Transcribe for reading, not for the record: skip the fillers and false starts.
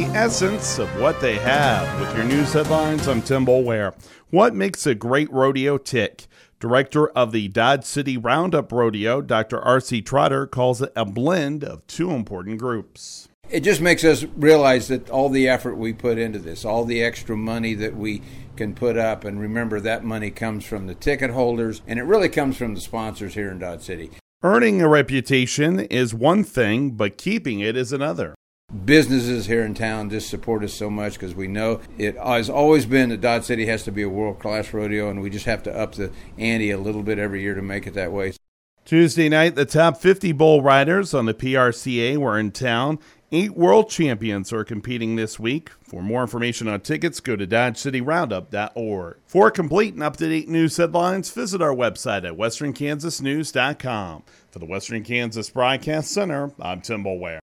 essence of what they have. With your news headlines, I'm Tim Boulware. What makes a great rodeo tick? Director of the Dodge City Roundup Rodeo, Dr. R.C. Trotter, calls it a blend of two important groups. It just makes us realize that all the effort we put into this, all the extra money that we can put up, and remember that money comes from the ticket holders, and it really comes from the sponsors here in Dodge City. Earning a reputation is one thing, but keeping it is another. Businesses here in town just support us so much because we know it has always been that Dodge City has to be a world-class rodeo, and we just have to up the ante a little bit every year to make it that way. Tuesday night, the top 50 bull riders on the PRCA were in town. 8 world champions are competing this week. For more information on tickets, go to DodgeCityRoundup.org. For complete and up-to-date news headlines, visit our website at westernkansasnews.com. For the Western Kansas Broadcast Center, I'm Tim Boulware.